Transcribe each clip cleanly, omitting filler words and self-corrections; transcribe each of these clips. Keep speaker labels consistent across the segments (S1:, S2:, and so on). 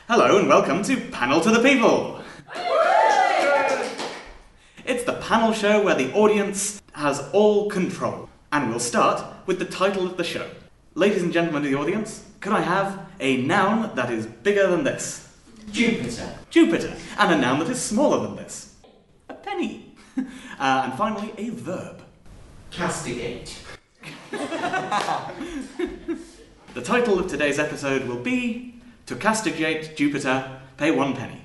S1: Hello and welcome to Panel to the People! It's the panel show where the audience has all control. And we'll start with the title of the show. Ladies and gentlemen of the audience, could I have a noun that is bigger than this?
S2: Jupiter.
S1: Jupiter. And a noun that is smaller than this? A penny. And finally, a verb.
S2: Castigate.
S1: The title of today's episode will be To Castigate Jupiter, Pay 1 penny.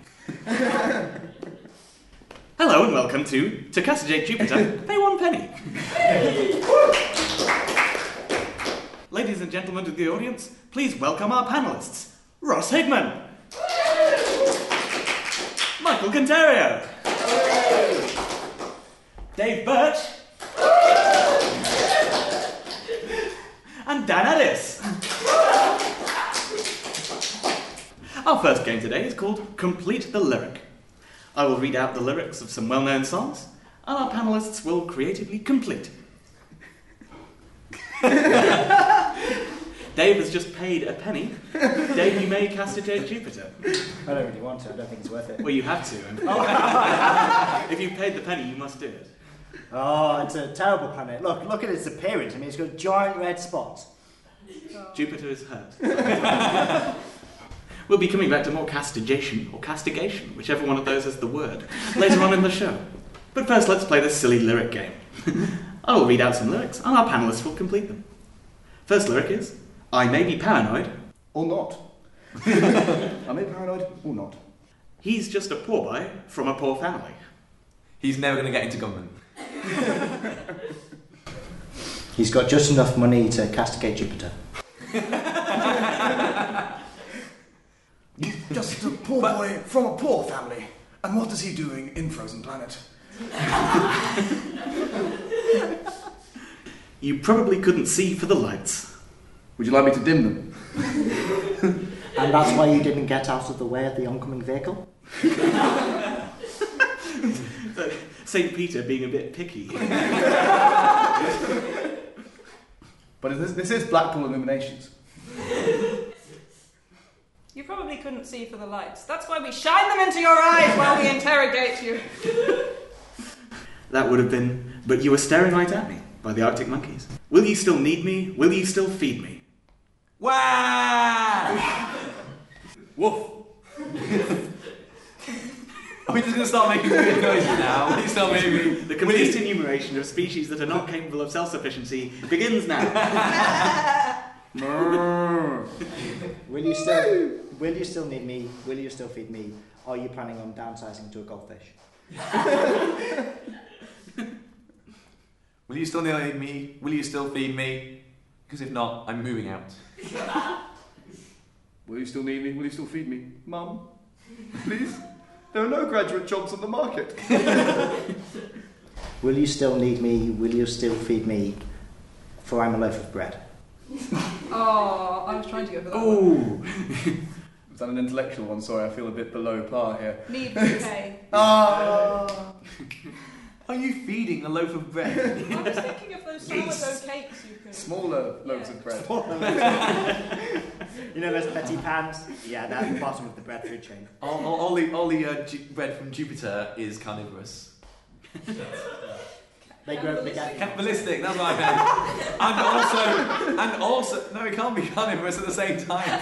S1: Hello and welcome to Castigate Jupiter, Pay 1 penny. Ladies and gentlemen of the audience, please welcome our panellists. Ross Higman. Michael Contario. Dave Birch. And Dan Ellis. Our first game today is called Complete the Lyric. I will read out the lyrics of some well-known songs, and our panellists will creatively complete. Dave has just paid a penny. Dave, you may castigate Jupiter.
S3: I don't really want to. I don't think it's worth it.
S1: Well, you have to. If you've paid the penny, you must do it.
S3: Oh, it's a terrible planet. Look at its appearance. I mean, it's got giant red spots.
S1: Jupiter is hurt. We'll be coming back to more castigation or castigation, whichever one of those is the word, later on in the show. But first, let's play this silly lyric game. I will read out some lyrics, and our panellists will complete them. First lyric is, I may be paranoid.
S4: Or not. I may be paranoid or not.
S1: He's just a poor boy from a poor family.
S5: He's never going to get into government.
S3: He's got just enough money to castigate Jupiter.
S4: He's just a poor boy from a poor family. And what is he doing in Frozen Planet?
S1: You probably couldn't see for the lights.
S4: Would you like me to dim them?
S3: And that's why you didn't get out of the way of the oncoming vehicle?
S1: St. Peter being a bit picky.
S4: But this is Blackpool Illuminations.
S6: You probably couldn't see for the lights. That's why we shine them into your eyes while we interrogate you.
S1: That would have been, But You Were Staring Right at Me by the Arctic Monkeys. Will you still need me? Will you still feed me?
S5: Wow! Woof. Are we just going to start making weird noises now? Please tell me.
S1: The complete enumeration of species that are not capable of self-sufficiency begins now.
S3: Will you still need me? Will you still feed me? Are you planning on downsizing to a goldfish?
S5: Will you still need me? Will you still feed me? Because if not, I'm moving out.
S4: Will you still need me? Will you still feed me? Mum, please? There are no graduate jobs on the market.
S3: Will you still need me? Will you still feed me? For I'm a loaf of bread.
S6: Oh, I was trying to go for that one.
S1: Ooh.
S4: Was that an intellectual one? Sorry, I feel a bit below par here.
S6: Need to pay.
S4: Ah!
S5: Are you feeding a loaf of bread?
S6: I was thinking of those sourdough cakes you could...
S4: Smaller loaves of bread.
S3: You know those petty pans? Yeah, they're at the bottom of the bread food chain.
S5: all the bread from Jupiter is carnivorous.
S3: They grow big.
S5: Cannibalistic, that's what I meant. And also, no, it can't be carnivorous at the same time.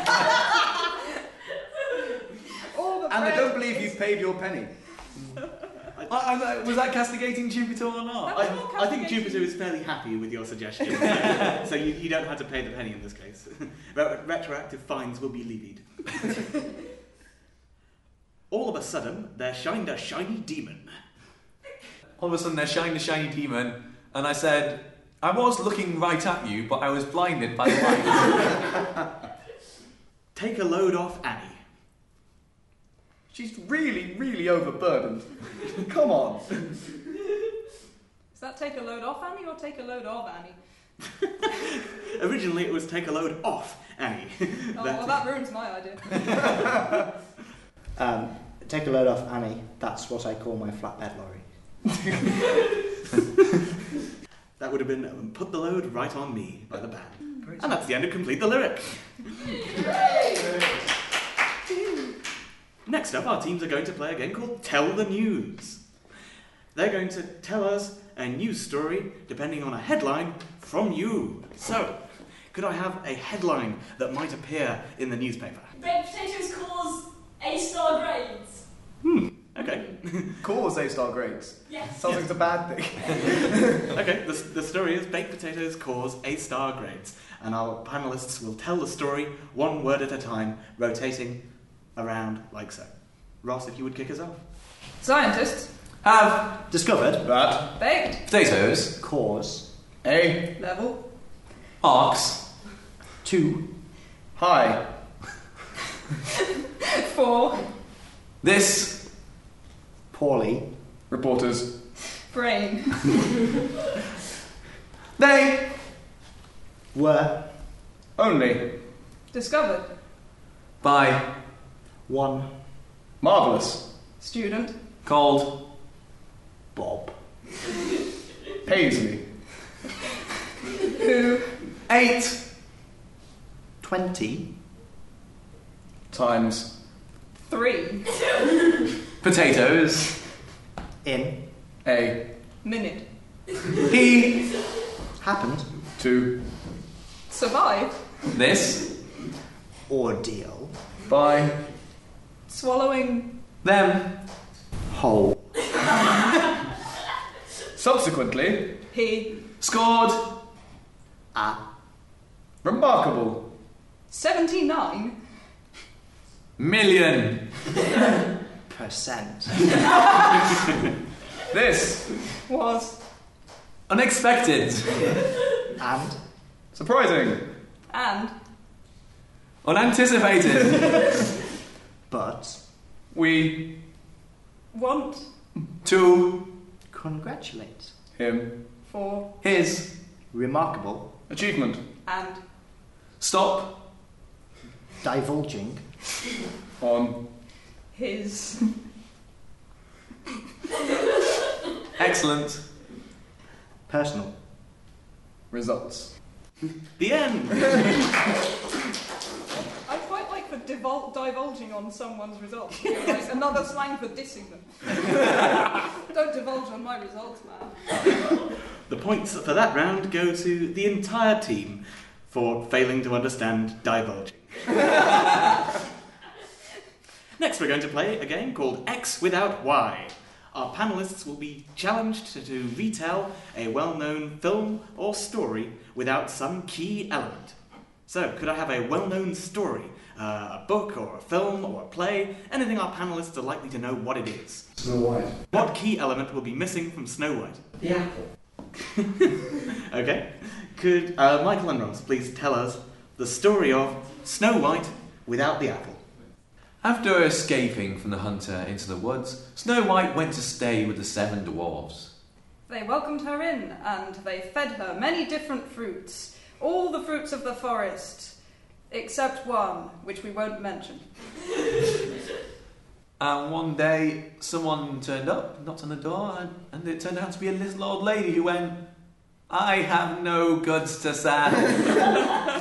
S4: And I don't believe you've paid your penny.
S5: Was that castigating Jupiter or not?
S1: I think Jupiter is fairly happy with your suggestion. So you don't have to pay the penny in this case. Retroactive fines will be levied. All of a sudden, there shined a shiny demon.
S5: All of a sudden there shined a shiny demon, and I said, I was looking right at you, but I was blinded by the light.
S1: Take a load off Annie.
S4: She's really, really overburdened. Come on.
S6: Is that take a load off Annie or take a load of Annie?
S1: Originally it was take a load off Annie.
S6: Oh, well, that ruins my idea.
S3: Take a load off Annie. That's what I call my flatbed lorry.
S1: That would have been Put the Load Right on Me by the band. And that's the end of Complete the Lyric. Next up, our teams are going to play a game called Tell the News. They're going to tell us a news story depending on a headline from you. So, could I have a headline that might appear in the newspaper?
S7: Baked potatoes cause A-star grades.
S1: Okay.
S4: Cause A-star grades.
S7: Yes.
S4: Sounds like it's a bad thing.
S1: Okay, the story is baked potatoes cause A-star grades. And our panellists will tell the story one word at a time, rotating around like so. Ross, if you would kick us off.
S6: Scientists.
S5: Have
S4: Discovered that
S6: Baked.
S5: potatoes,
S3: Cause
S4: A
S6: Level.
S5: arcs,
S3: too
S4: high
S6: 4.
S5: this
S3: poorly
S4: reporters
S6: Brain.
S5: they
S3: were
S4: only
S6: Discovered.
S5: by
S3: one
S4: marvellous
S6: Student.
S5: called
S3: Bob.
S4: Paisley
S6: Who.
S5: 8
S3: 20
S4: times
S6: 3.
S5: potatoes.
S3: in
S4: A
S6: Minute.
S5: He
S3: happened
S4: to
S6: Survive.
S5: this
S3: ordeal
S4: by
S6: Swallowing.
S5: them
S3: whole
S4: subsequently
S6: He.
S5: scored
S3: a
S4: remarkable
S6: 79.
S5: million.
S3: percent
S4: this
S6: Was.
S5: Unexpected.
S3: and
S4: surprising
S6: And.
S5: Unanticipated.
S3: but
S4: we
S6: Want.
S5: To
S3: congratulate
S4: him
S6: For.
S5: his
S3: remarkable
S4: achievement
S6: And.
S5: stop
S3: divulging
S4: on
S6: His.
S5: excellent
S3: personal
S4: results.
S1: The end!
S6: I quite like the divulging on someone's results. Like another slang for dissing them. Don't divulge on my results, man.
S1: The points for that round go to the entire team for failing to understand divulging. Next, we're going to play a game called X Without Y. Our panellists will be challenged to retell a well-known film or story without some key element. So, could I have a well-known story? A book or a film or a play? Anything our panellists are likely to know what it is.
S2: Snow White.
S1: What key element will be missing from Snow White?
S2: The apple.
S1: Okay. Could Michael and Ross please tell us the story of Snow White without the apple?
S5: After escaping from the hunter into the woods, Snow White went to stay with the 7 dwarves.
S6: They welcomed her in, and they fed her many different fruits. All the fruits of the forest, except one, which we won't mention.
S5: And one day, someone turned up, knocked on the door, and it turned out to be a little old lady who went, "I have no goods to sell."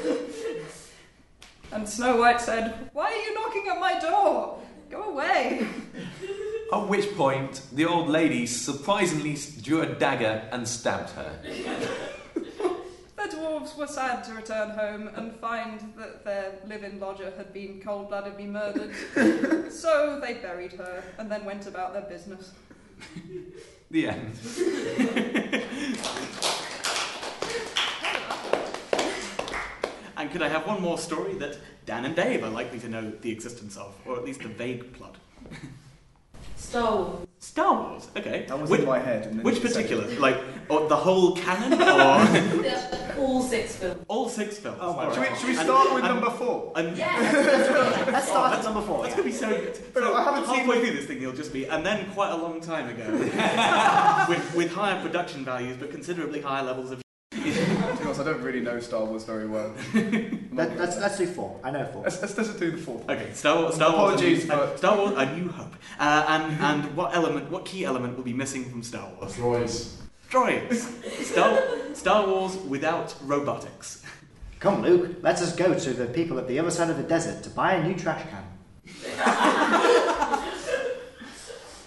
S6: And Snow White said, "Why are you knocking at my door? Go away."
S5: At which point, the old lady surprisingly drew a dagger and stabbed her.
S6: The dwarves were sad to return home and find that their live-in lodger had been cold-bloodedly murdered. So they buried her and then went about their business.
S5: The end.
S1: And could I have one more story that Dan and Dave are likely to know the existence of, or at least the vague plot?
S7: Star Wars.
S1: Star Wars, okay.
S4: That was
S1: which,
S4: in my head. And then
S1: which
S4: you said
S1: particular?
S4: it.
S1: Like, or the whole canon, or
S7: All 6 films.
S1: all 6 films?
S3: Oh my
S1: All
S3: God.
S1: right.
S4: Should we
S1: And-
S4: start with
S1: and-
S4: number 4?
S1: And
S3: Let's start at number 4.
S1: that's going to be so good.
S4: But
S1: So
S4: I haven't seen
S1: halfway
S4: the-
S1: through this thing, you'll just be, and then quite a long time ago, with higher production values, but considerably higher levels of.
S4: To be honest, I don't really know Star Wars very well.
S3: Let's do 4. I know 4.
S4: Let's do the 4th.
S1: Okay, Star Wars.
S4: Apologies for-
S1: Star Wars: A New Hope. And what key element will be missing from Star Wars?
S2: Droids.
S1: Droids. Star Wars without robotics.
S3: Come, Luke, let us go to the people at the other side of the desert to buy a new trash can.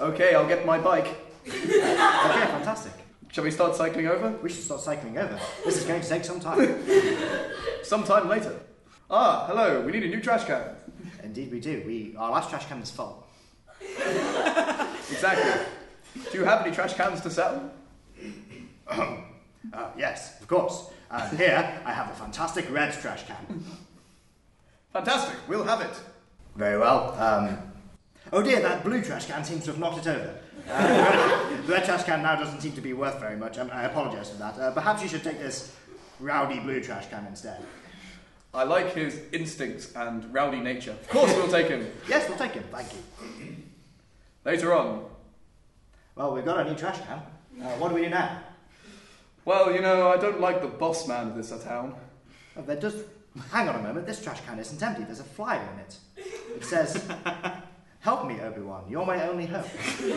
S4: Okay, I'll get my bike.
S3: Okay, fantastic.
S4: Shall we start cycling over?
S3: We should start cycling over. This is going to take some time.
S4: Sometime later. Ah, hello, we need a new trash can.
S3: Indeed we do. Our last trash can is full.
S4: Exactly. Do you have any trash cans to sell?
S3: Yes, of course. Here, I have a fantastic red trash can.
S4: Fantastic, we'll have it.
S3: Very well. Oh dear, that blue trash can seems to have knocked it over. The red trash can now doesn't seem to be worth very much. I apologise for that. Perhaps you should take this rowdy blue trash can instead.
S4: I like his instincts and rowdy nature. Of course we'll take him.
S3: Yes, we'll take him. Thank you.
S4: Later on.
S3: Well, we've got a new trash can. What do we do now?
S4: Well, you know, I don't like the boss man of this town.
S3: Oh, there does... Hang on a moment. This trash can isn't empty. There's a flyer in it. It says, "Help me, Obi-Wan. You're my only hope."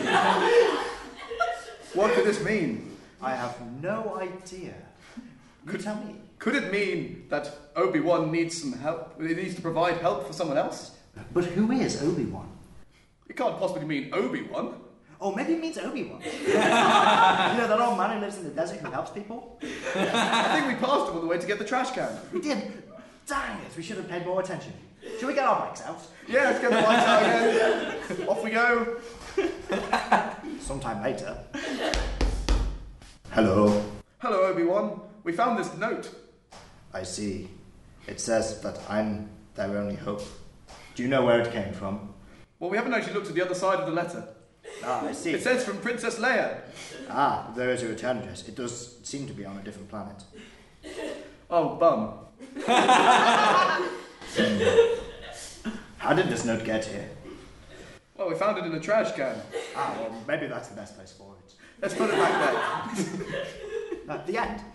S4: What could this mean?
S3: I have no idea. You tell me.
S4: Could it mean that Obi-Wan needs some help? He needs to provide help for someone else?
S3: But who is Obi-Wan?
S4: It can't possibly mean Obi-Wan.
S3: Oh, maybe it means Obi-Wan. You know, that old man who lives in the desert who helps people?
S4: I think we passed him on the way to get the trash can.
S3: We did. Dang it, we should have paid more attention. Shall we get our bikes out?
S4: Yeah, let's get the lights out again. Off we go.
S3: Sometime later. Hello.
S4: Hello, Obi-Wan. We found this note.
S3: I see. It says that I'm their only hope. Do you know where it came from?
S4: Well, we haven't actually looked at the other side of the letter.
S3: Ah, I see.
S4: It says from Princess Leia.
S3: Ah, there is a return address. It does seem to be on a different planet.
S4: Oh, bum.
S3: How did this note get here?
S4: Well, we found it in a trash can.
S3: Ah, well, maybe that's the best place for it.
S4: Let's put it back there.
S3: At the end.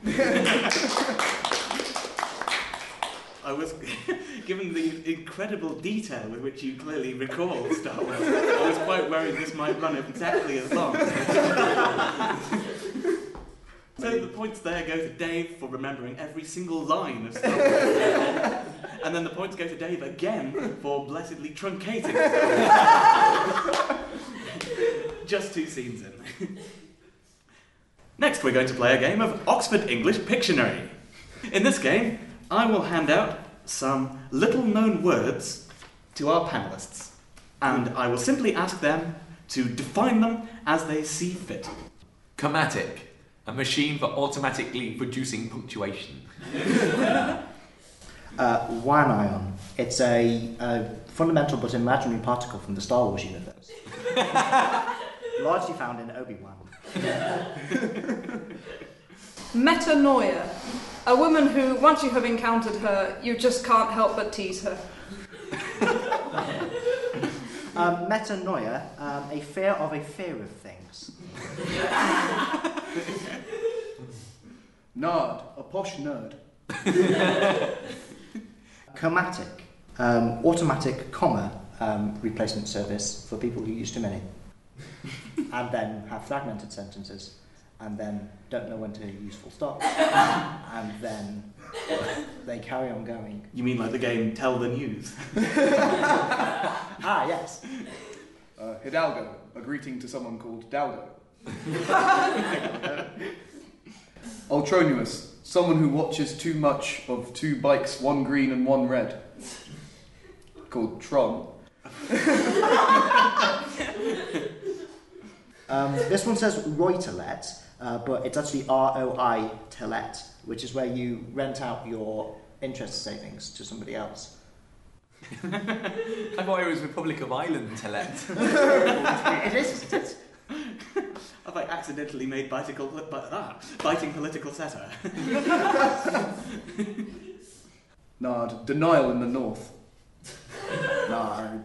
S1: I was, given the incredible detail with which you clearly recall Star Wars, I was quite worried this might run exactly as long. So the points there go to Dave for remembering every single line of Star Wars. And then the points go to Dave again for blessedly truncating Star Wars. Just 2 scenes in. Next we're going to play a game of Oxford English Pictionary. In this game, I will hand out some little-known words to our panellists, and I will simply ask them to define them as they see fit.
S5: Chromatic, a machine for automatically producing punctuation.
S3: Wanion. It's a fundamental but imaginary particle from the Star Wars universe. Largely found in Obi-Wan.
S6: Metanoia. A woman who, once you have encountered her, you just can't help but tease her.
S3: Metanoia, a fear of things.
S4: Nard, a posh nerd.
S3: Chromatic, automatic comma replacement service for people who use too many. And then have fragmented sentences, and then don't know when to use full stop, and then they carry on going.
S1: You mean like the game Tell the News?
S3: Ah, yes.
S4: Hidalgo, a greeting to someone called Daldo. Ultronuous, someone who watches too much of 2 bikes, 1 green and 1 red. Called Tron.
S3: This one says Reuterlet, but it's actually ROI Telet, which is where you rent out your interest savings to somebody else.
S5: I thought it was Republic of Ireland Telet.
S3: It is.
S1: Have I accidentally made biting political satire?
S4: Nard, denial in the north.
S3: No.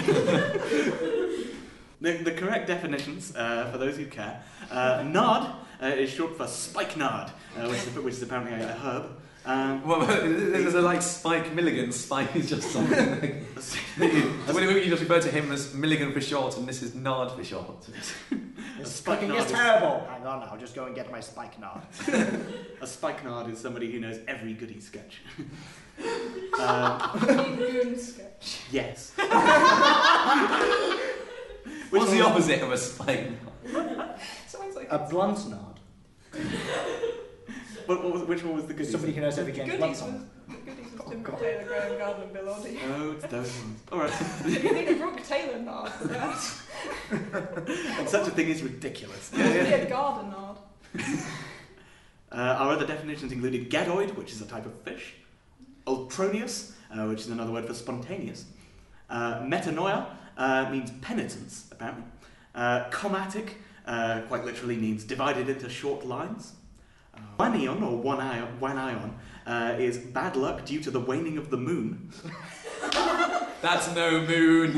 S1: The correct definitions, for those who care, nard is short for spikenard, which is apparently a herb.
S5: Well, there's a like Spike Milligan. Spike is just something. You just refer to him as Milligan for short, and this is Nard for short.
S3: This fucking is terrible. Hang on, I'll just go and get my spikenard.
S1: A spikenard is somebody who knows every Goody sketch.
S6: Goon sketch.
S1: Yes.
S5: What's the opposite of a spike?
S6: Sounds like
S3: A blunt nod.
S1: Which one was the goodies?
S3: Somebody who knows every James Blunt
S6: Goodies was,
S3: song.
S6: the goodies was Tim Taylor, Graham Gardner, and Bill Oddie.
S1: Oh, it's those ones. Alright.
S6: You need a Brooke Taylor nod for that.
S1: And such a thing is ridiculous.
S6: It must be a garden nod.
S1: Our other definitions included gadoid, which is a type of fish, ultronius, which is another word for spontaneous, metanoia means penitence, apparently, chromatic quite literally means divided into short lines, wanion, or wanion, is bad luck due to the waning of the moon.
S5: That's no moon.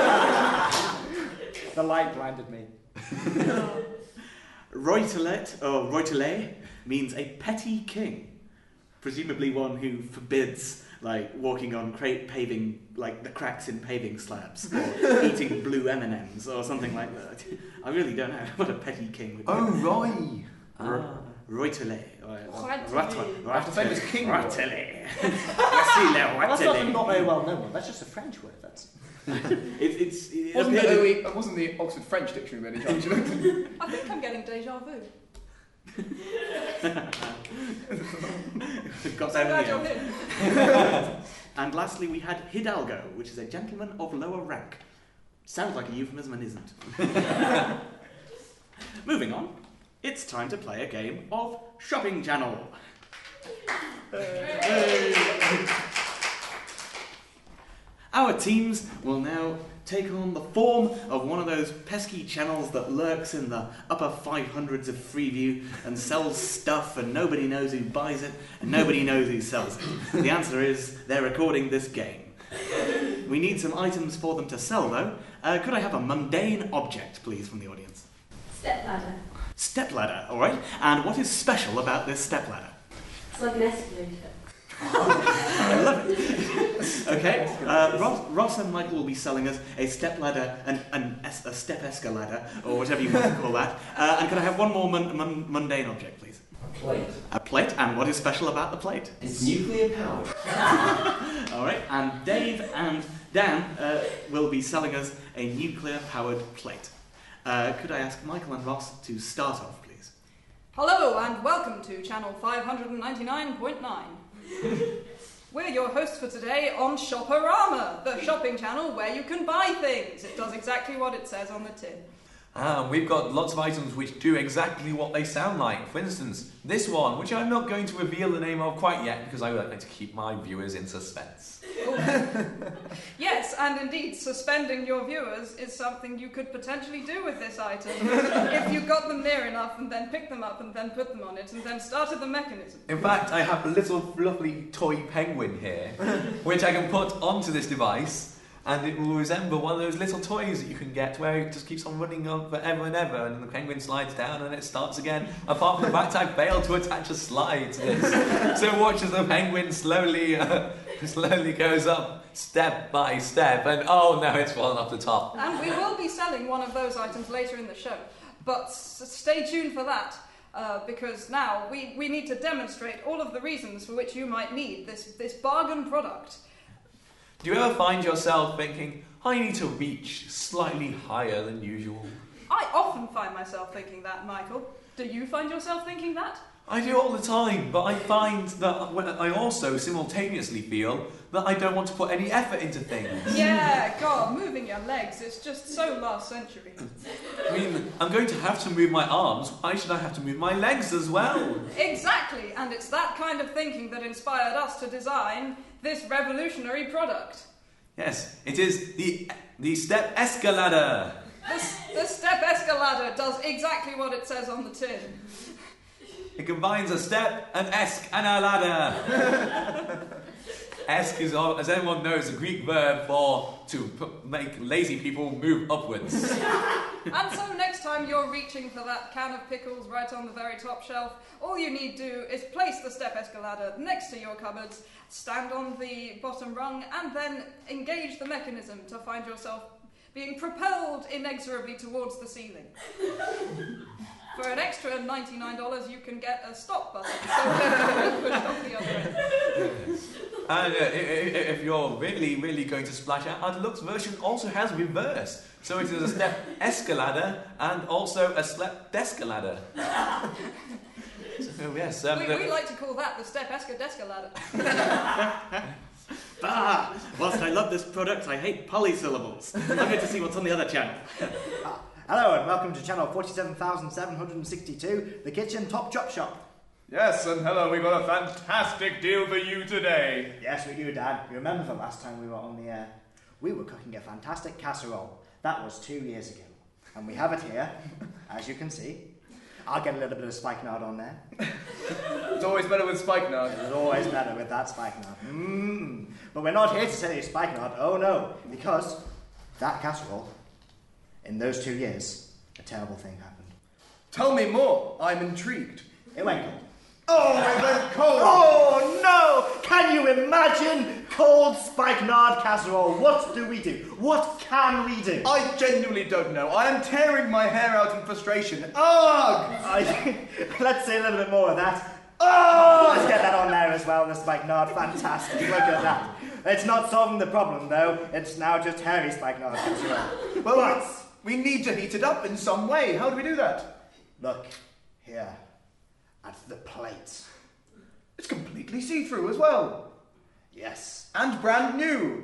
S3: The light blinded me.
S1: Roitelet, or roitelet, means a petty king, presumably one who forbids, like, walking on paving, like the cracks in paving slabs, or eating blue M&Ms, or something like that. I really don't know what a petty king would do.
S4: Oh, Roy!
S1: Roitelet.
S4: That's the famous king.
S1: Roitelet.
S3: Well, that's not a not very well known one. That's just a French word. That's.
S1: It
S4: Wasn't the Oxford French dictionary by any chance?
S6: I think I'm getting deja vu.
S1: Got
S6: So
S1: that
S6: glad
S1: in
S6: you're
S1: the end.
S6: here.
S1: And lastly, we had hidalgo, which is a gentleman of lower rank. Sounds like a euphemism and isn't. Moving on, it's time to play a game of Shopping Channel. Our teams will now take on the form of one of those pesky channels that lurks in the upper 500s of Freeview and sells stuff and nobody knows who buys it and nobody knows who sells it. The answer is they're recording this game. We need some items for them to sell though. Could I have a mundane object, please, from the audience?
S7: Stepladder.
S1: Stepladder, alright. And what is special about this stepladder?
S7: It's like an escalator.
S1: I love it. Okay, Ross and Michael will be selling us a stepladder, a step escalator, or whatever you want to call that. And could I have one more mundane object, please?
S2: A plate.
S1: A plate, and what is special about the plate?
S2: It's nuclear powered.
S1: Alright, and Dave and Dan will be selling us a nuclear-powered plate. Could I ask Michael and Ross to start off, please?
S6: Hello and welcome to channel 599.9. We're your hosts for today on Shopperama, the shopping channel where you can buy things. It does exactly what it says on the tin.
S5: We've got lots of items which do exactly what they sound like. For instance, this one, which I'm not going to reveal the name of quite yet because I would like to keep my viewers in suspense.
S6: Yes, and indeed, suspending your viewers is something you could potentially do with this item if you got them near enough and then picked them up and then put them on it and then started the mechanism.
S5: In fact, I have a little fluffy toy penguin here, which I can put onto this device, and it will resemble one of those little toys that you can get where it just keeps on running on forever and ever, and then the penguin slides down and it starts again. Apart from the fact I failed to attach a slide to this. So watch as the penguin slowly goes up step by step, and oh no, it's fallen off the top.
S6: And we will be selling one of those items later in the show, but stay tuned for that. Because now we need to demonstrate all of the reasons for which you might need this bargain product.
S5: Do you ever find yourself thinking, I need to reach slightly higher than usual?
S6: I often find myself thinking that, Michael. Do you find yourself thinking that?
S5: I do all the time, but I find that I also simultaneously feel that I don't want to put any effort into things.
S6: Yeah, God, moving your legs, it's just so last century.
S5: I mean, I'm going to have to move my arms, why should I have to move my legs as well?
S6: Exactly, and it's that kind of thinking that inspired us to design this revolutionary product.
S5: Yes, it is the step escalator.
S6: The step escalator does exactly what it says on the tin.
S5: It combines a step, an esk, and a ladder. Esk is, as everyone knows, a Greek verb for to make lazy people move upwards.
S6: And so next time you're reaching for that can of pickles right on the very top shelf, all you need to do is place the step escalator next to your cupboards, stand on the bottom rung, and then engage the mechanism to find yourself being propelled inexorably towards the ceiling. For an extra $99, you can get a stop button, so pushed off the other end.
S5: And if you're really going to splash out, our deluxe version also has reverse. So it is a step escalator and also a step descalator. So yes,
S6: we like to call that the step escalator.
S1: Bah! Whilst I love this product, I hate polysyllables. I'm going to see what's on the other channel.
S3: Hello and welcome to channel 47,762, the Kitchen Top Chop Shop.
S4: Yes, and hello, we've got a fantastic deal for you today.
S3: Yes, we do, Dad. You remember the last time we were on the air? We were cooking a fantastic casserole. That was 2 years ago. And we have it here, as you can see. I'll get a little bit of spikenard on there.
S4: It's always better with spikenard.
S3: It's always better with that spikenard. But we're not here to sell you spikenard, oh no, because that casserole, in those 2 years, a terrible thing happened.
S4: Tell me more, I'm intrigued.
S3: It went cold.
S4: Oh, it went cold!
S3: Oh no! Can you imagine cold spikenard casserole? What do we do? What can we do?
S4: I genuinely don't know. I am tearing my hair out in frustration. Ugh!
S3: Let's say a little bit more of that. Oh! Let's get that on there as well, the spikenard. Fantastic. Look at that. It's not solving the problem, though. It's now just hairy spikenard casserole.
S4: Well, we need to heat it up in some way. How do we do that?
S3: Look, here. At the plate.
S4: It's completely see-through as well.
S3: Yes.
S4: And brand new.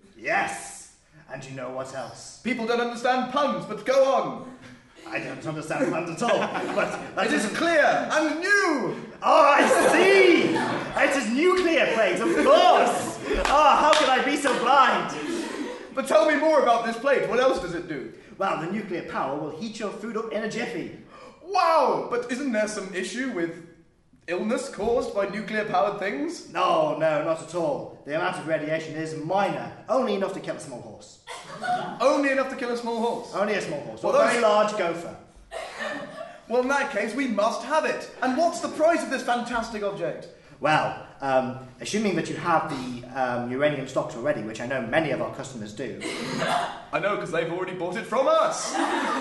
S3: Yes. And you know what else?
S4: People don't understand puns, but go on.
S3: I don't understand puns at all. But
S4: It is clear and new.
S3: Oh, I see! It is nuclear plate, of course! Oh, how could I be so blind?
S4: But tell me more about this plate. What else does it do?
S3: Well, the nuclear power will heat your food up in a jiffy.
S4: Wow! But isn't there some issue with illness caused by nuclear-powered things?
S3: No, not at all. The amount of radiation is minor, only enough to kill a small horse.
S4: Only enough to kill a small horse?
S3: Only a small horse,
S4: Well,
S3: or a very large gopher.
S4: Well, in that case, we must have it. And what's the price of this fantastic object?
S3: Well, assuming that you have the uranium stocks already, which I know many of our customers do,
S4: I know, because they've already bought it from us.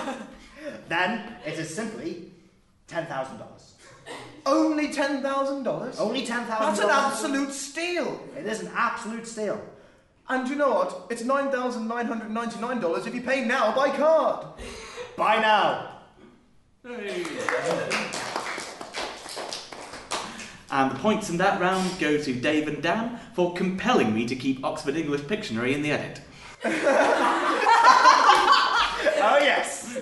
S3: then it is simply $10,000.
S4: Only $10,000?
S3: Only $10,000.
S4: That's an absolute steal.
S3: It is an absolute steal.
S4: And you know what? It's $9,999 if you pay now by card.
S3: Buy now.
S1: Hey. And the points in that round go to Dave and Dan for compelling me to keep Oxford English Pictionary in the edit.
S3: Oh, yes.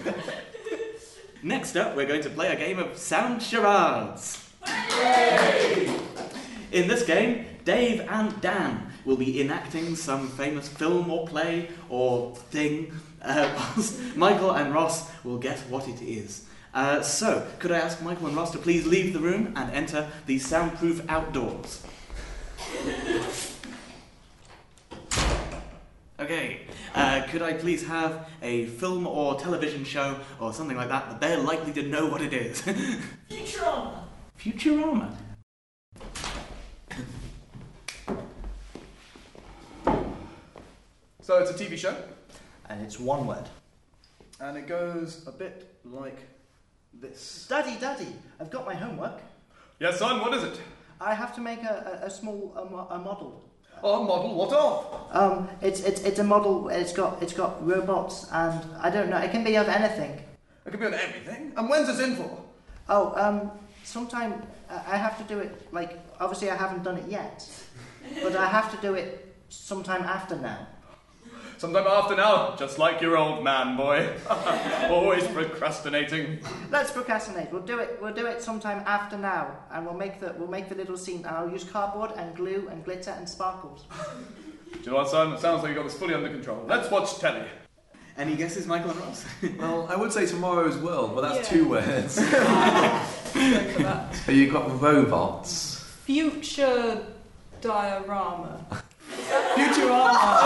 S1: Next up, we're going to play a game of sound charades. In this game, Dave and Dan will be enacting some famous film or play or thing, whilst Michael and Ross will guess what it is. So, could I ask Michael and Ross to please leave the room and enter the soundproof outdoors? Okay, could I please have a film or television show or something like that they're likely to know what it is?
S7: Futurama.
S1: Futurama.
S4: So it's a TV show,
S3: And it's one word.
S4: and it goes a bit like this.
S3: Daddy, I've got my homework.
S4: Yes, son, what is it?
S3: I have to make a small model.
S4: A model, what of?
S3: It's a model. It's got robots, and I don't know. It can be of anything.
S4: It could be on everything. And when's this in for?
S3: Sometime I have to do it. Like, obviously, I haven't done it yet, but I have to do it sometime after now.
S4: Sometime after now, just like your old man, boy. Always procrastinating.
S3: Let's procrastinate. We'll do it sometime after now, and we'll make the little scene. And I'll use cardboard and glue and glitter and sparkles.
S4: Do you know what, son? It sounds like you got this fully under control. Let's watch telly.
S1: Any guesses, Michael and Ross?
S5: Well, I would say Tomorrow's World, but that's
S6: Yeah.
S5: 2 words.
S6: Go for that.
S5: So you've got robots.
S6: Future diorama.
S5: Futurama!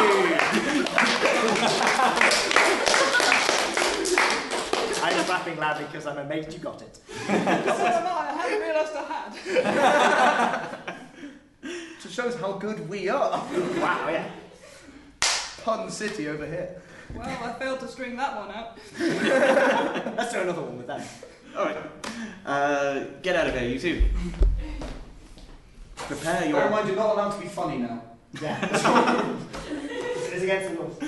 S3: I'm clapping loudly because I'm amazed you got it.
S6: So am I hadn't realised I had.
S4: It shows how good we are.
S3: Wow, yeah.
S4: Pun City over here.
S6: Well, I failed to string that one out.
S3: Let's do another one with that.
S1: Alright. Get out of here, you two. Prepare
S4: Bear in
S1: your...
S4: mind, you're not allowed to be funny now.
S3: Yeah. It's against the rules.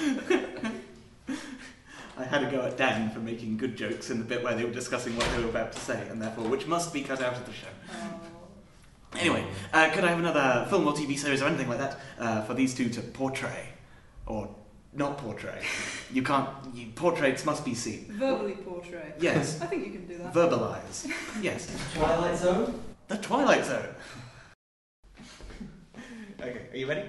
S1: I had a go at Dan for making good jokes in the bit where they were discussing what they were about to say, and therefore, which must be cut out of the show. Anyway, could I have another film or TV series or anything like that for these two to portray? Or not portray? You can't... portraits must be seen.
S6: Verbally portray.
S1: Yes.
S6: I think you can do that.
S1: Verbalise. Yes.
S2: Twilight Zone?
S1: The Twilight Zone. Okay, are you ready?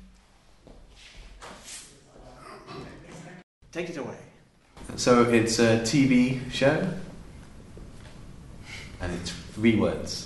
S1: Take it away.
S5: So it's a TV show, and it's 3 words.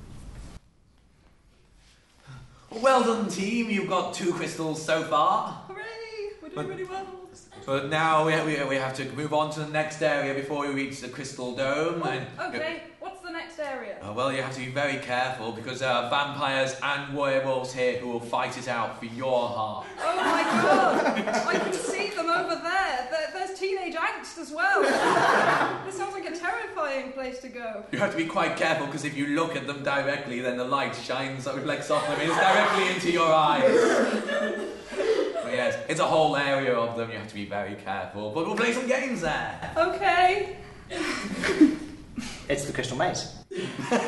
S5: Well done, team. You've got 2 crystals so far.
S6: Hooray! We're doing really well.
S5: But now we have to move on to the next area before we reach the Crystal Dome.
S6: Okay, what's the next area?
S5: Well, you have to be very careful because there are vampires and werewolves here who will fight it out for your heart.
S6: Oh my god! I can see them over there. There's teenage angst as well. This sounds like a terrifying place to go.
S5: You have to be quite careful because if you look at them directly, then the light shines, reflects off them, it's directly into your eyes. But yes, it's a whole area of them. You have to be very careful. But we'll play some games there.
S6: Okay.
S3: It's the Crystal Maze.
S6: With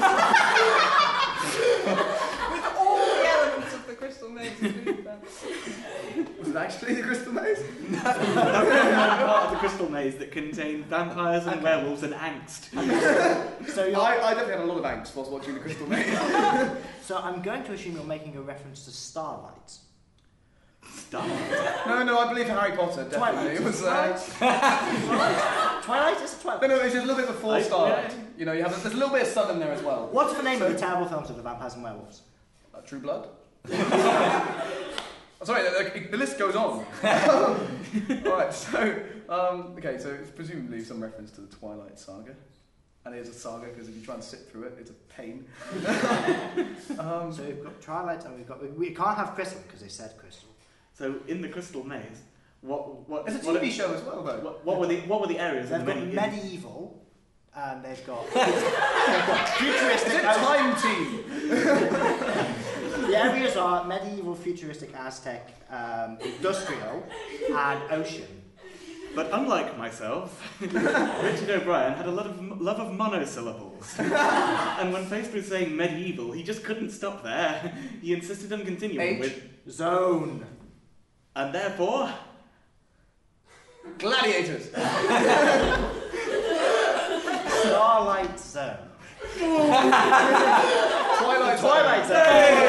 S6: all the elements of the Crystal Maze.
S4: Was it actually the Crystal Maze?
S1: That's one part of the Crystal Maze that contained vampires and werewolves and angst.
S3: So
S4: I definitely had a lot of angst whilst watching the Crystal Maze.
S3: So I'm going to assume you're making a reference to Starlight.
S1: Starlight?
S4: No, I believe Harry Potter, definitely.
S3: Twilight.
S4: It was,
S3: Twilight? Is it Twilight?
S4: no, it's just a little bit before Starlight. You know, there's a little bit of sun in there as well.
S3: What's the name of the terrible films of the vampires and werewolves?
S4: True Blood? Sorry, the list goes on. Alright, so, okay, so it's presumably some reference to the Twilight Saga. And it is a saga because if you try and sit through it, it's a pain.
S3: So we've got Twilight and we can't have Crystal because they said Crystal.
S1: So in the Crystal Maze, what?
S4: It's a TV show as well, though.
S1: What were the areas?
S3: They've
S1: in
S3: got
S1: the
S3: medieval, and they've got futuristic.
S4: Is it Time Team?
S3: The areas are medieval, futuristic, Aztec, industrial, and ocean.
S1: But unlike myself, Richard O'Brien had a lot of love of monosyllables. And when faced with saying medieval, he just couldn't stop there. He insisted on continuing with
S3: Zone.
S1: and therefore
S4: Gladiators.
S3: Starlight Zone.
S4: Twilight Zone.
S3: Zone.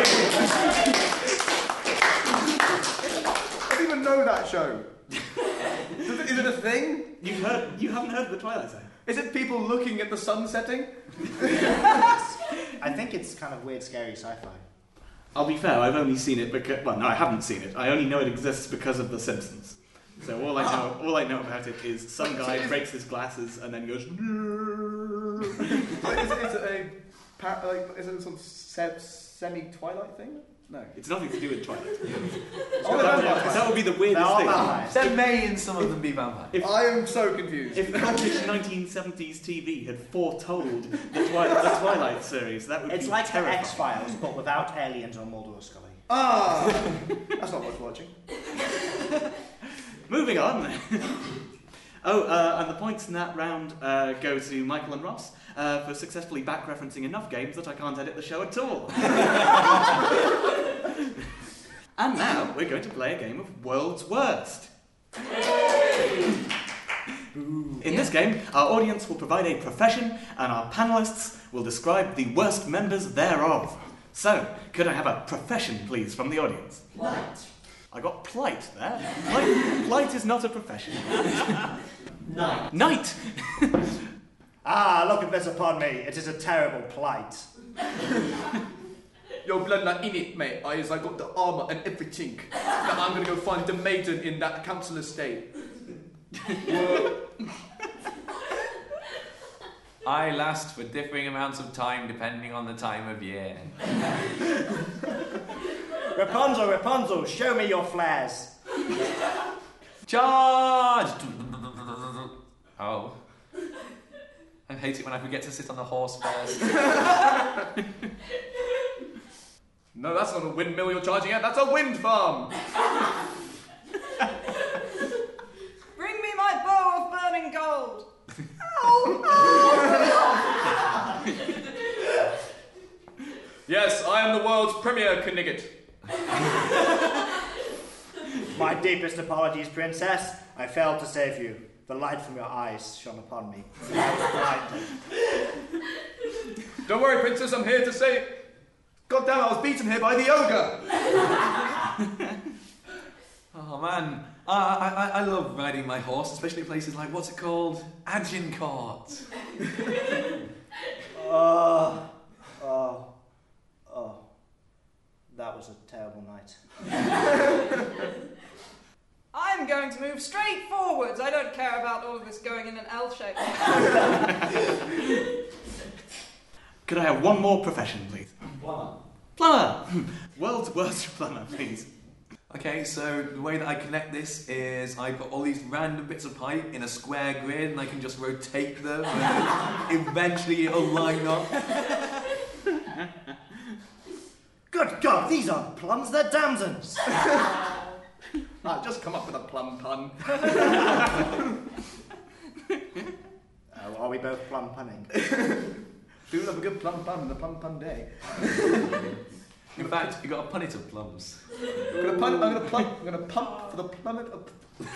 S4: I didn't even know that show. Is it a thing?
S1: you haven't heard of the Twilight Zone?
S4: Is it people looking at the sun setting?
S3: I think it's kind of weird, scary sci-fi.
S1: I'll be fair, I've only seen it because I haven't seen it. I only know it exists because of The Simpsons. So all I know about it is some guy breaks his glasses and then goes.
S4: Is it a sort of semi-Twilight thing? No.
S1: It's nothing to do with Twilight.
S4: Oh,
S1: That would be the weirdest
S3: They're
S1: thing.
S3: vampires.
S5: There may in some of them be vampires.
S4: I am so confused.
S1: If British 1970s TV had foretold the Twilight series, that would
S3: It's
S1: be
S3: like the
S1: terrifying.
S3: X-Files, but without aliens or Mulder or Scully.
S4: That's not worth watching.
S1: Moving on. And the points in that round go to Michael and Ross for successfully back-referencing enough games that I can't edit the show at all. And now we're going to play a game of World's Worst. In this game, our audience will provide a profession and our panellists will describe the worst members thereof. So, could I have a profession, please, from the audience?
S2: Light.
S1: I got plight there. Plight is not a profession.
S2: Night.
S1: Night!
S3: Look at this upon me. It is a terrible plight.
S4: Your blood not in it, mate. I got the armour and everything. Now I'm gonna go find the maiden in that council estate.
S5: I last for differing amounts of time depending on the time of year.
S3: Rapunzel, Rapunzel, show me your flares.
S5: Charge! Oh. I hate it when I forget to sit on the horse first.
S4: No, that's not a windmill you're charging at, that's a wind farm!
S6: Bring me my bow of burning gold.
S4: Yes, I am the world's premier Knigget.
S3: My deepest apologies, Princess. I failed to save you. The light from your eyes shone upon me. I was blinded.
S4: Don't worry, Princess, I'm here to say... God damn, I was beaten here by the ogre!
S5: Oh man, I love riding my horse, especially in places like, what's it called? Agincourt.
S3: That was a terrible night.
S6: I'm going to move straight forwards. I don't care about all of this going in an L shape.
S1: Could I have one more profession, please?
S2: Plumber.
S1: Plumber! World's worst plumber, please.
S5: Okay, so the way that I connect this is I put all these random bits of pipe in a square grid and I can just rotate them and eventually it'll line up.
S3: Good God, these aren't plums, they're damsons!
S4: I've just come up with a plum pun.
S3: Are we both plum punning?
S4: Do love a good plum pun on the plum pun day.
S5: In fact, you got a punnet of plums.
S4: I'm gonna pump for the plummet of...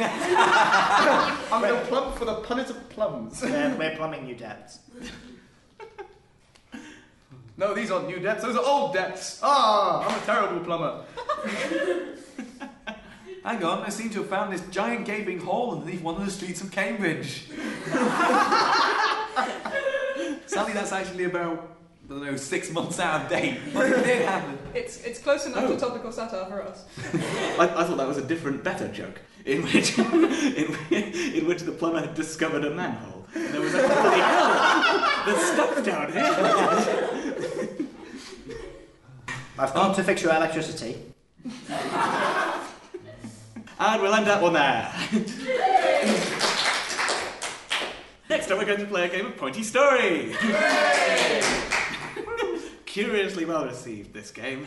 S4: I'm gonna plump for the punnet of plums.
S3: We're plumbing new depths.
S4: No, these aren't new depths, those are old depths. Ah, I'm a terrible plumber.
S5: Hang on, I seem to have found this giant gaping hole underneath one of the streets of Cambridge. Sadly, that's actually about, I don't know, 6 months out of date. But it did happen.
S6: It's close enough to topical satire for us.
S1: I thought that was a different, better joke, in which the plumber had discovered a manhole. And there was a holy hell, there's stuff down here.
S3: I've come to fix your electricity.
S1: And we'll end that one there. Next up, we're going to play a game of Pointy Story. Curiously well received, this game.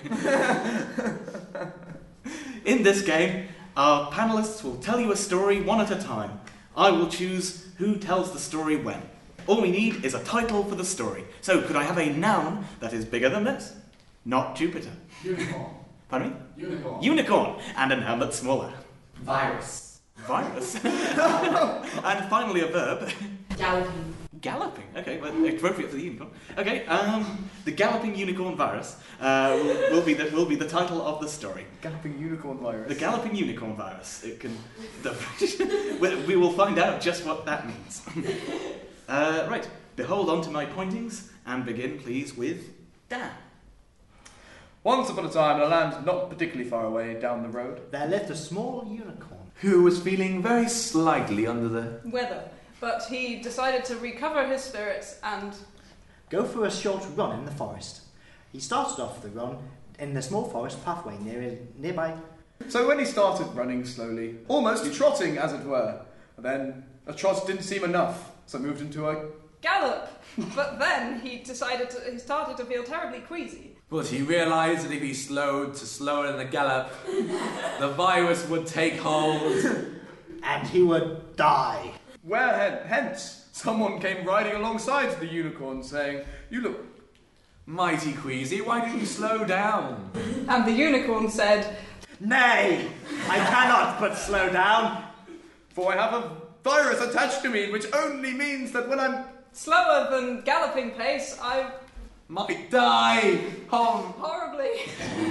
S1: In this game, our panelists will tell you a story one at a time. I will choose who tells the story when. All we need is a title for the story. So, could I have a noun that is bigger than this? Not Jupiter.
S2: Unicorn.
S1: Pardon me?
S2: Unicorn.
S1: Unicorn. And a noun that's smaller.
S2: Virus.
S1: Virus. And finally a verb.
S7: Galloping.
S1: Galloping. Okay, well, appropriate for the unicorn. Okay, the galloping unicorn virus will be the title of the story.
S4: Galloping unicorn virus.
S1: The galloping unicorn virus. It can. We will find out just what that means. Right. Behold onto my pointings and begin, please, with Dan.
S4: Once upon a time, in a land not particularly far away down the road,
S3: There lived a small unicorn.
S5: Who was feeling very slightly under the...
S6: Weather. But he decided to recover his spirits and...
S3: Go for a short run in the forest. He started off the run in the small forest pathway nearby.
S4: So when he started running slowly, almost trotting as it were, then a trot didn't seem enough, so moved into a...
S6: gallop! But then he started to feel terribly queasy.
S5: But he realised that if he slowed to slower than the gallop, the virus would take hold.
S3: And he would die.
S4: Hence, someone came riding alongside the unicorn saying, "You look..."
S5: Mighty Queasy, why don't you slow down?
S6: And the unicorn said,
S3: Nay, I cannot but slow down.
S4: "For I have a virus attached to me, which only means that when I'm..."
S6: slower than galloping pace, I...
S5: Might die!
S6: horribly...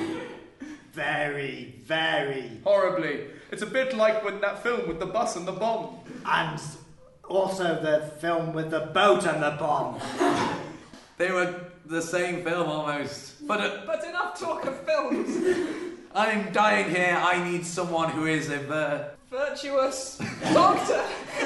S3: Very, very.
S4: Horribly. It's a bit like when that film with the bus and the bomb.
S3: And also the film with the boat and the bomb.
S5: They were the same film almost. But
S6: But enough talk of films.
S5: I'm dying here. I need someone who is a
S6: Virtuous doctor.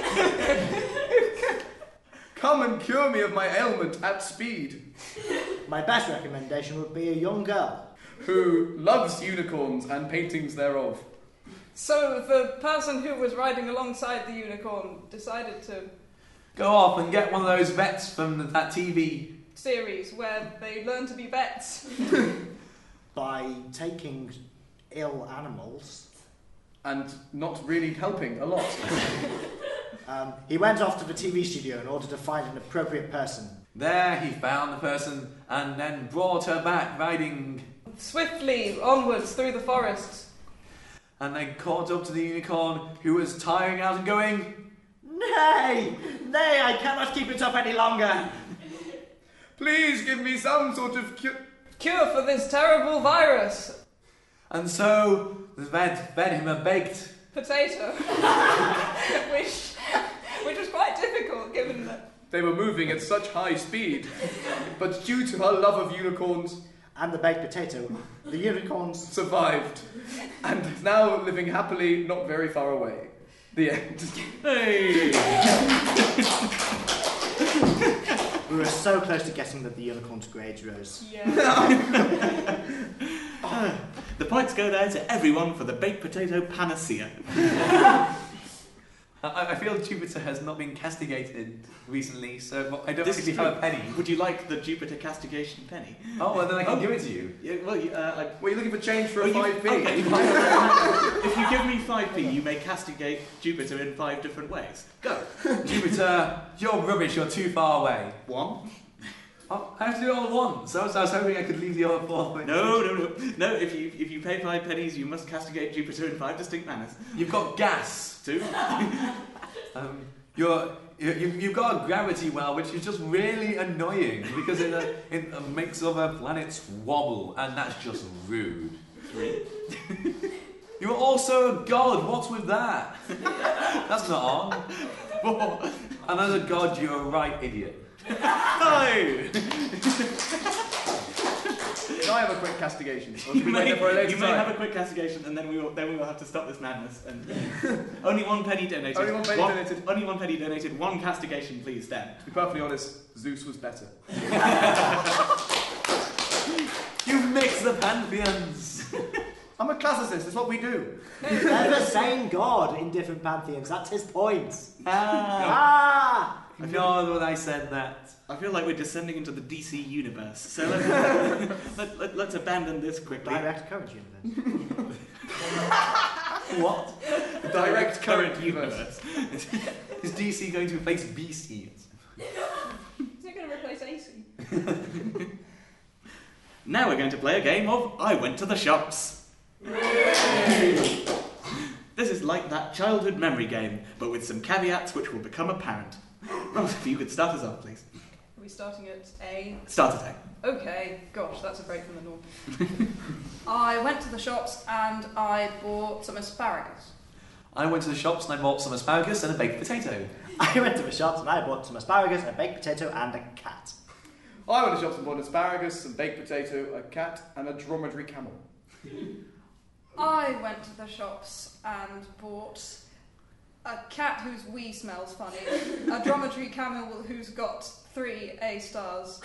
S4: Come and cure me of my ailment at speed.
S3: My best recommendation would be a young girl.
S4: Who loves unicorns and paintings thereof.
S6: So the person who was riding alongside the unicorn decided to...
S5: go off and get one of those vets from that TV.
S6: series where they learn to be vets.
S3: by taking ill animals.
S4: And not really helping a lot.
S3: He went off to the TV studio in order to find an appropriate person.
S5: There he found the person and then brought her back riding,
S6: Swiftly onwards through the forest.
S5: and then caught up to the unicorn, who was tiring out and going,
S3: Nay! Nay, I cannot keep it up any longer.
S4: Please give me some sort of
S6: Cure for this terrible virus.
S5: and so the vet fed him a baked.
S6: Potato. which was quite difficult given that.
S4: They were moving at such high speed, but due to her love of unicorns,
S3: And the baked potato, the unicorns.
S4: survived, and is now living happily not very far away. The end.
S1: Hey!
S3: We were so close to guessing that the unicorn's grades rose.
S6: Yeah.
S1: The points go there to everyone for the baked potato panacea.
S5: I feel Jupiter has not been castigated recently, so I don't
S1: This
S5: actually
S1: is
S5: have a
S1: true.
S5: penny.
S1: Would you like the Jupiter castigation penny?
S5: Oh, well then I can
S1: Oh.
S5: give it to you.
S1: Yeah, well,
S4: Were you looking for change for a
S1: well,
S4: 5p?
S1: Okay. If you give me 5p, you may castigate Jupiter in 5 different ways. Go.
S5: Jupiter, you're rubbish, you're too far away.
S1: 1.
S5: Oh, I have to do it all at once. So I was hoping I could leave the other 4.
S1: No. If you pay 5 pennies, you must castigate Jupiter in 5 distinct manners.
S5: You've got gas.
S1: 2.
S5: You've got a gravity well, which is just really annoying because it makes other planets wobble, and that's just rude.
S1: 3.
S5: You're also a god. What's with that? That's not on.
S1: 4.
S5: And as a god, you're a right idiot.
S1: 5.
S4: Can I have a quick castigation? Or should
S1: You
S4: we wait for a later
S1: may
S4: time?
S1: have a quick castigation, and then we will have to stop this madness. And only 1 penny donated.
S4: Only 1 penny donated.
S1: Only 1 penny donated. 1 castigation, please, Dan.
S4: To be perfectly honest, Zeus was better.
S5: You mix the pantheons.
S4: I'm a classicist, that's what we do.
S3: They're the same god in different pantheons. That's his point.
S5: Ah.
S3: Ah!
S5: No, when I said that.
S1: I feel like we're descending into the DC universe, so let's abandon this quickly.
S3: Direct current universe.
S5: What?
S4: The direct current
S1: universe.
S5: Is DC going to replace BC?
S6: Is it going to replace AC?
S1: Now we're going to play a game of I Went to the Shops. This is like that childhood memory game, but with some caveats which will become apparent. Ross, if you could start us off, please.
S6: Are we starting at A?
S1: Start at A.
S6: Okay, gosh, that's a break from the norm. I went to the shops and I bought some asparagus.
S5: I went to the shops and I bought some asparagus and a baked potato.
S3: I went to the shops and I bought some asparagus, a baked potato, and a cat.
S4: I went to shops and bought asparagus, some baked potato, a cat, and a dromedary camel.
S6: I went to the shops and bought a cat whose wee smells funny, a dromedary camel who's got 3 A stars,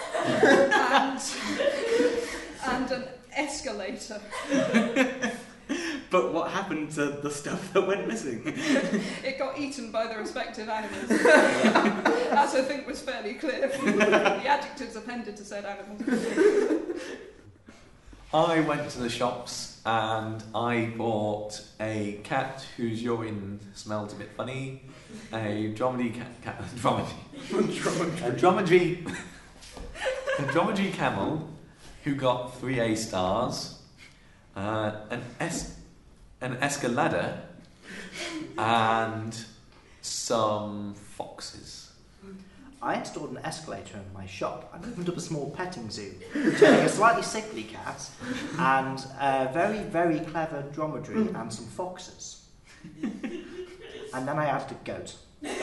S6: and an escalator.
S1: But what happened to the stuff that went missing?
S6: It got eaten by the respective animals, as I think was fairly clear from the adjectives appended to said animals.
S5: I went to the shops and I bought a cat whose urine smelled a bit funny, a dromedary camel who got 3 A stars, an escalator, and some foxes.
S3: I installed an escalator in my shop and opened up a small petting zoo, containing a slightly sickly cat and a very, very clever dromedary and some foxes. And then I added a goat.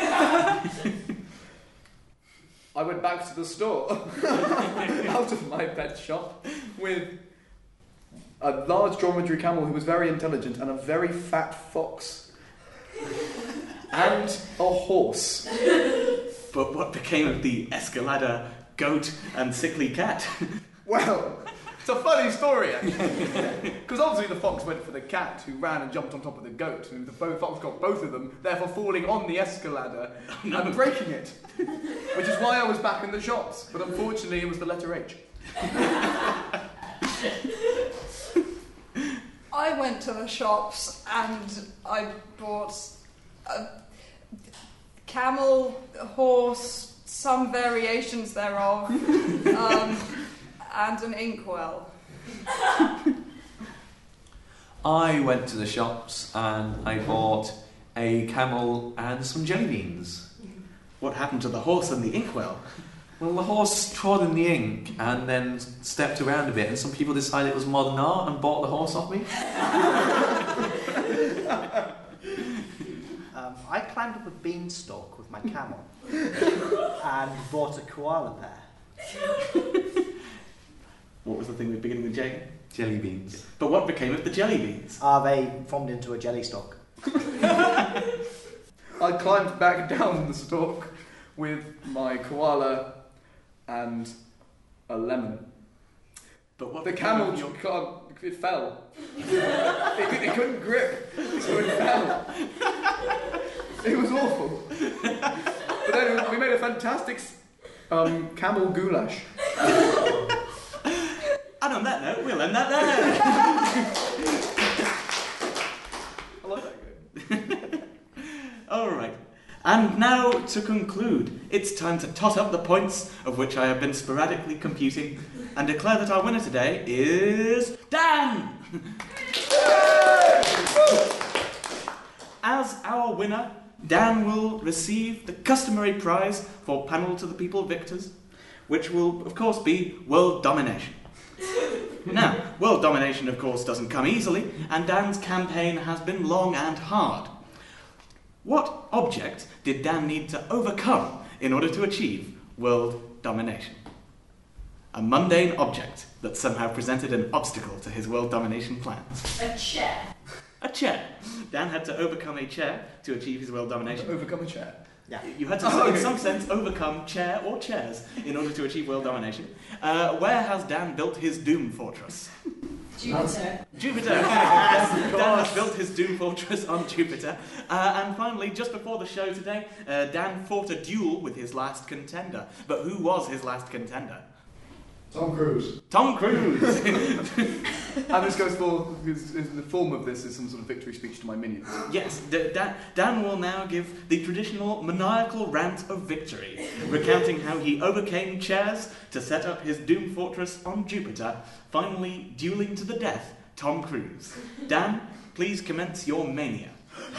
S4: I went back to the store, out of my pet shop, with a large dromedary camel who was very intelligent and a very fat fox. And a horse.
S1: But what became of the escalator, goat, and sickly cat?
S4: Well, it's a funny story, actually. Because obviously the fox went for the cat, who ran and jumped on top of the goat, and the fox got both of them, therefore falling on the escalator and breaking it. Which is why I was back in the shops. But unfortunately, it was the letter H.
S6: I went to the shops and I bought a camel, a horse, some variations thereof, and an inkwell.
S5: I went to the shops and I bought a camel and some jelly beans.
S1: What happened to the horse and the inkwell?
S5: Well, the horse trod in the ink and then stepped around a bit, and some people decided it was modern art and bought the horse off me.
S3: I climbed up a beanstalk with my camel and bought a koala bear.
S1: What was the thing beginning with J?
S5: Jelly beans.
S1: But what became of the jelly beans?
S3: They formed into a jelly stalk.
S4: I climbed back down the stalk with my koala and a lemon.
S1: But what
S4: The
S1: became
S4: camel,
S1: of your...
S4: it fell. it couldn't grip, so it fell. It was awful. But then we made a fantastic camel goulash.
S1: And on that note, we'll end that there.
S4: I love that game.
S1: All right. And now, to conclude, it's time to tot up the points of which I have been sporadically computing and declare that our winner today is Dan! As our winner, Dan will receive the customary prize for Panel to the People victors, which will, of course, be world domination. Now, world domination, of course, doesn't come easily, and Dan's campaign has been long and hard. What object did Dan need to overcome in order to achieve world domination? A mundane object that somehow presented an obstacle to his world domination plans.
S7: A chair.
S1: A chair. Dan had to overcome a chair to achieve his world domination.
S4: Overcome a chair.
S3: Yeah.
S1: You had to, in some sense, overcome chair or chairs in order to achieve world domination. Where has Dan built his Doom Fortress?
S7: Jupiter.
S1: Jupiter! Dan has built his Doom Fortress on Jupiter. And finally, just before the show today, Dan fought a duel with his last contender. But who was his last contender?
S4: Tom Cruise.
S1: Tom Cruise!
S4: And this goes for, the form of this is some sort of victory speech to my minions.
S1: Yes, Dan will now give the traditional maniacal rant of victory, recounting how he overcame chairs to set up his Doom Fortress on Jupiter, finally dueling to the death Tom Cruise. Dan, please commence your mania.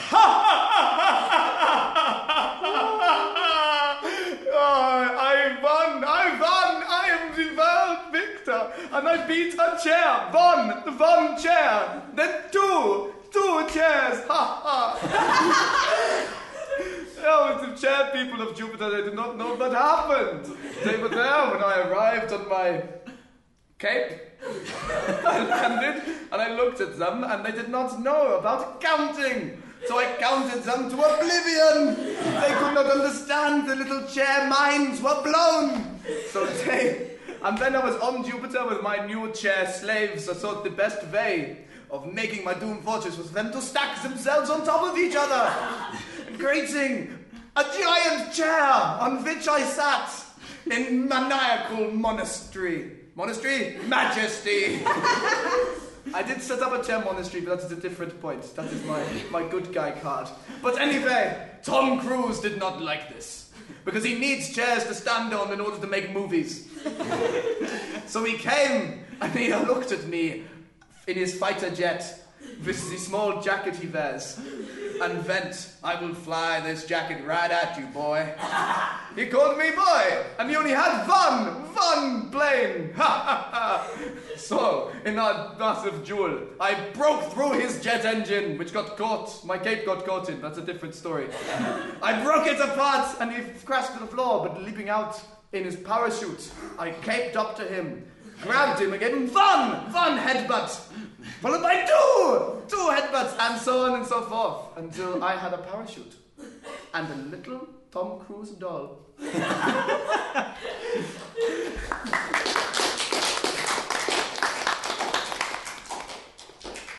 S4: I won! I am the world victor! And I beat a chair! One chair! Then two chairs! Ha ha! Oh, the chair people of Jupiter, they did not know what happened. They were there when I arrived on my cape. I landed and I looked at them and they did not know about counting. So I counted them to oblivion. They could not understand. The little chair minds were blown. And then I was on Jupiter with my new chair slaves. I thought the best way of making my Doom Fortress was for them to stack themselves on top of each other, creating a giant chair on which I sat in maniacal monastery. Majesty. I did set up a chair monastery, but that is a different point. That is my good guy card. But anyway, Tom Cruise did not like this, because he needs chairs to stand on in order to make movies. So he came, and he looked at me in his fighter jet, with the small jacket he wears, and went, "I will fly this jacket right at you, boy." He called me boy, and he only had one plane. So, in our massive duel, I broke through his jet engine, which got caught. My cape got caught in. That's a different story. I broke it apart, and he crashed to the floor, but leaping out in his parachute, I caped up to him, grabbed him, and gave him one headbutt, followed by two headbutts, and so on and so forth, until I had a parachute and a little Tom Cruise doll.